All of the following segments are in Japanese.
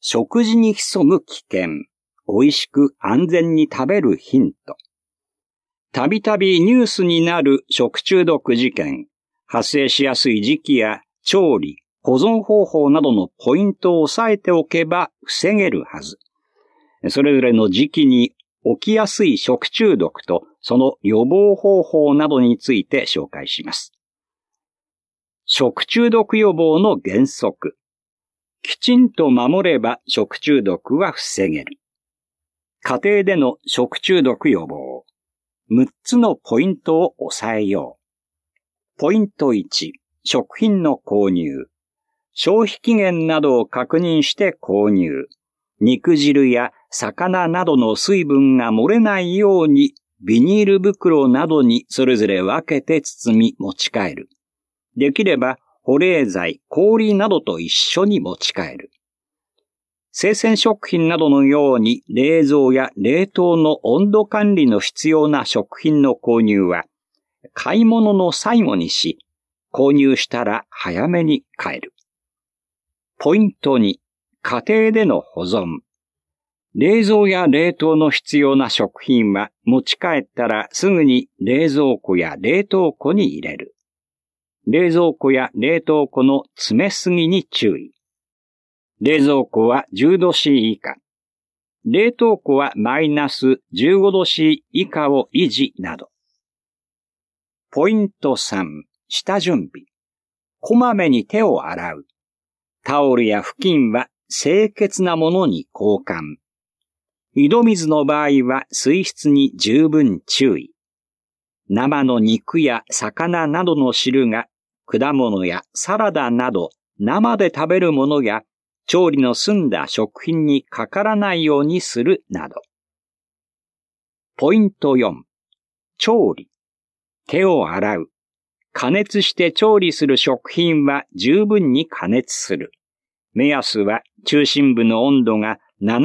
食事に潜む危険、美味しく安全に食べるヒント。たびたびニュースになる食中毒事件、発生しやすい時期や調理、保存方法などのポイントを押さえておけば防げるはず。それぞれの時期に起きやすい食中毒とその予防方法などについて紹介します。食中毒予防の原則。きちんと守れば食中毒は防げる。家庭での食中毒予防。6つのポイントを押さえよう。ポイント1、食品の購入。消費期限などを確認して購入。肉汁や魚などの水分が漏れないようにビニール袋などにそれぞれ分けて包み持ち帰る。できれば保冷剤、氷などと一緒に持ち帰る。生鮮食品などのように冷蔵や冷凍の温度管理の必要な食品の購入は買い物の最後にし、購入したら早めに帰る。ポイント2、家庭での保存。冷蔵や冷凍の必要な食品は持ち帰ったらすぐに冷蔵庫や冷凍庫に入れる。冷蔵庫や冷凍庫の詰めすぎに注意。冷蔵庫は10度 C 以下。冷凍庫はマイナス15度 C 以下を維持など。ポイント3、下準備。こまめに手を洗う。タオルや布巾は清潔なものに交換。井戸水の場合は水質に十分注意。生の肉や魚などの汁が果物やサラダなど生で食べるものや調理の済んだ食品にかからないようにするなど。ポイント4、調理。手を洗う。加熱して調理する食品は十分に加熱する。目安は中心部の温度が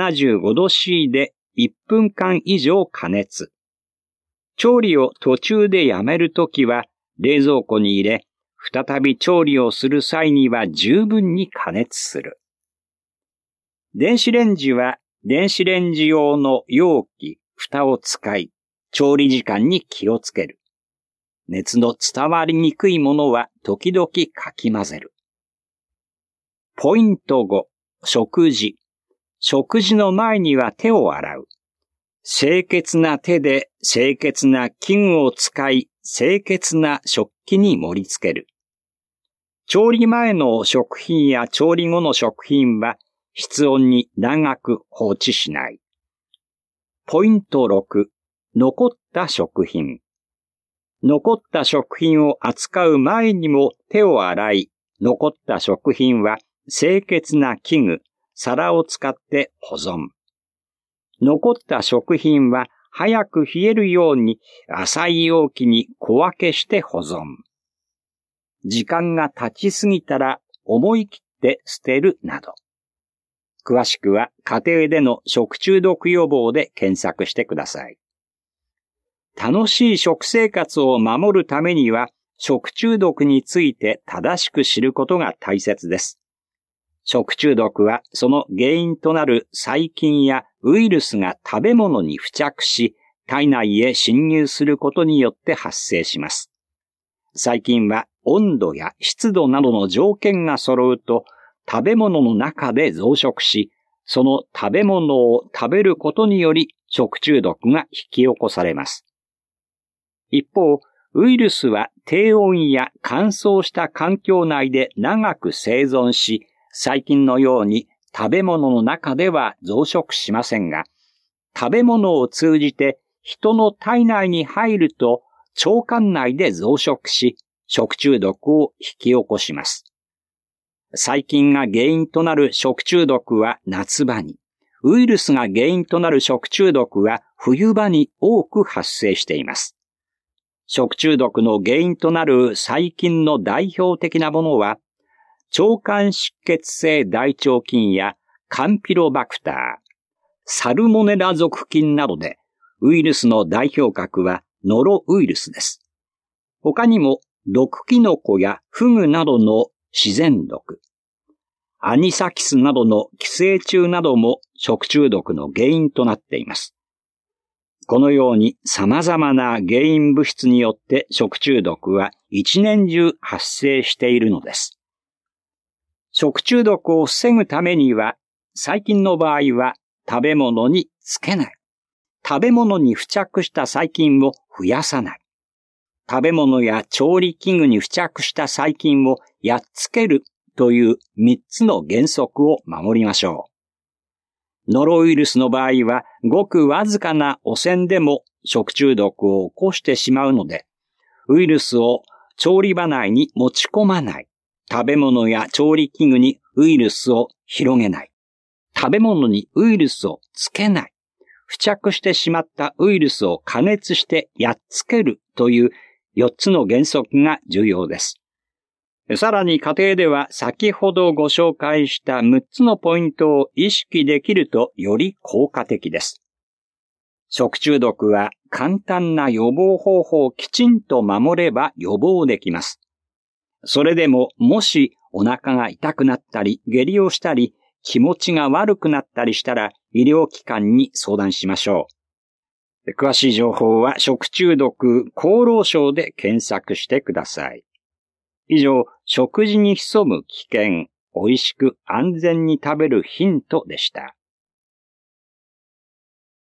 75度 C で1分間以上加熱。調理を途中でやめるときは冷蔵庫に入れ、再び調理をする際には十分に加熱する。電子レンジは電子レンジ用の容器、蓋を使い、調理時間に気をつける。熱の伝わりにくいものは時々かき混ぜる。ポイント5、食事。食事の前には手を洗う。清潔な手で清潔な器具を使い、清潔な食器に盛り付ける。調理前の食品や調理後の食品は室温に長く放置しない。ポイント6、残った食品。残った食品を扱う前にも手を洗い、残った食品は清潔な器具、皿を使って保存。残った食品は早く冷えるように浅い容器に小分けして保存。時間が経ちすぎたら思い切って捨てるなど。詳しくは家庭での食中毒予防で検索してください。楽しい食生活を守るためには食中毒について正しく知ることが大切です。食中毒はその原因となる細菌やウイルスが食べ物に付着し、体内へ侵入することによって発生します。細菌は温度や湿度などの条件が揃うと食べ物の中で増殖し、その食べ物を食べることにより食中毒が引き起こされます。一方、ウイルスは低温や乾燥した環境内で長く生存し、細菌のように食べ物の中では増殖しませんが、食べ物を通じて人の体内に入ると腸管内で増殖し、食中毒を引き起こします。細菌が原因となる食中毒は夏場に、ウイルスが原因となる食中毒は冬場に多く発生しています。食中毒の原因となる細菌の代表的なものは、腸管出血性大腸菌やカンピロバクター、サルモネラ属菌などで、ウイルスの代表格はノロウイルスです。他にも毒キノコやフグなどの自然毒、 アニサキスなどの寄生虫なども食中毒の原因となっています。このように様々な原因物質によって食中毒は一年中発生しているのです。食中毒を防ぐためには、細菌の場合は食べ物につけない。食べ物に付着した細菌を増やさない。食べ物や調理器具に付着した細菌をやっつけるという3つの原則を守りましょう。ノロウイルスの場合は、ごくわずかな汚染でも食中毒を起こしてしまうので、ウイルスを調理場内に持ち込まない。食べ物や調理器具にウイルスを広げない。食べ物にウイルスをつけない。付着してしまったウイルスを加熱してやっつけるという4つの原則が重要です。さらに家庭では先ほどご紹介した6つのポイントを意識できるとより効果的です。食中毒は簡単な予防方法をきちんと守れば予防できます。それでももしお腹が痛くなったり下痢をしたり気持ちが悪くなったりしたら医療機関に相談しましょう。詳しい情報は食中毒厚労省で検索してください。以上、食事に潜む危険、美味しく安全に食べるヒントでした。